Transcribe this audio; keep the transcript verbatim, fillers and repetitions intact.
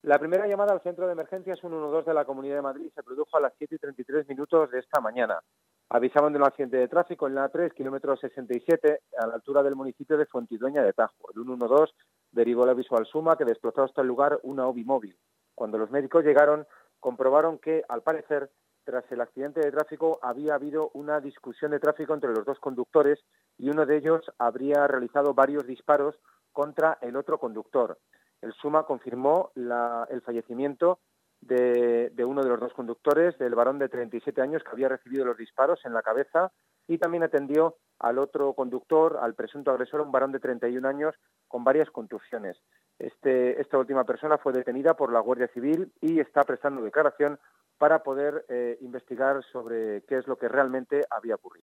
La primera llamada al centro de emergencias ciento doce de la Comunidad de Madrid se produjo a las siete y treinta y tres minutos de esta mañana. Avisaban de un accidente de tráfico en la A tres, kilómetro sesenta y siete, a la altura del municipio de Fuentidueña de Tajo. El ciento doce derivó el aviso al SUMA, que desplazó hasta el lugar una OBI móvil. Cuando los médicos llegaron, comprobaron que, al parecer, tras el accidente de tráfico, había habido una discusión de tráfico entre los dos conductores y uno de ellos habría realizado varios disparos contra el otro conductor. El SUMA confirmó la, el fallecimiento de, de uno de los dos conductores, del varón de treinta y siete años que había recibido los disparos en la cabeza, y también atendió al otro conductor, al presunto agresor, un varón de treinta y un años con varias contusiones. Este, esta última persona fue detenida por la Guardia Civil y está prestando declaración para poder eh, investigar sobre qué es lo que realmente había ocurrido.